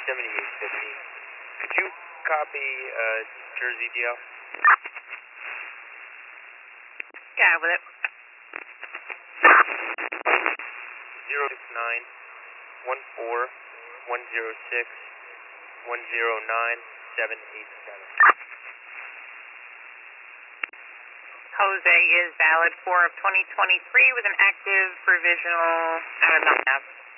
7850. Could you copy Jersey DL? Yeah, with it. 069 14 106 109 787. Jose is valid 4 of 2023 with an active provisional out of Mountain Ave.